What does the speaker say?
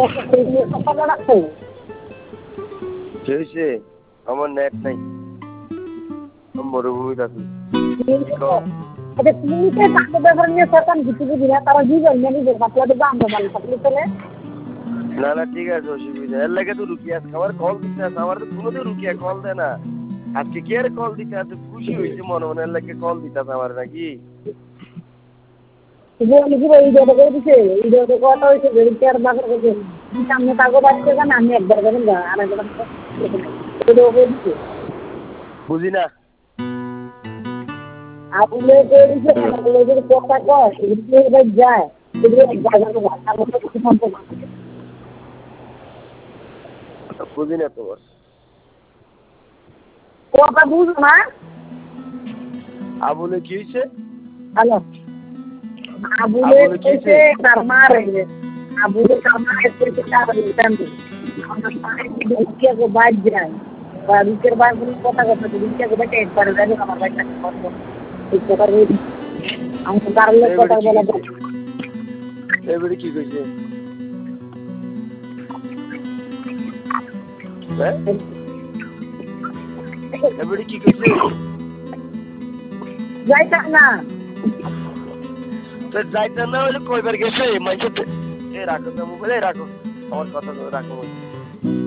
হয়েছে আমার নেট নাই মরুভূমিতে আছি আচ্ছা তুমি তো চাকরি ব্যাপার নিয়ে সরকার কিছু বুঝি না তারা জীবন নিজের বাচ্চাদের দাম ভালো থাকলে চলে না না ঠিক আছে অসুবিধা এর লাগে তো রুকিয়া আমার কল দিতে আছে আমার তো কোনোদিন রুকিয়া কল দেয় না আজকে কি আর কল দিতে আছে খুশি হয়েছে মনে মনে এর লাগে কল দিতে আছে আমার নাকি কথা হয়েছে সামনে কাগজ আসছে কেন আমি একবার করেন আর একবার বুঝি না আপনি কথা কয় যায় বুঝি না তোমার কথা বুঝো না আবুলে কি হয়েছে হ্যালো আবুলে কইছে তার মা রে আবুলে তার মা কইছে তার ফ্যামিলি আমরা পারে রুকিয়া গো বাজ যায় বা রুকের বাজ বলি কথা কথা রুকিয়া গো বেটা একবার যাবে আমার বাইটা করব এই কথা বলি আমি কারণে কথা বলা এবারে কি কইছে এবারে কি কইছে যাইতা না তো যাইতে না হলে কয়বার গেছে মাইকে এ রাখো তো মোবাইলে রাখো আমার কথা রাখো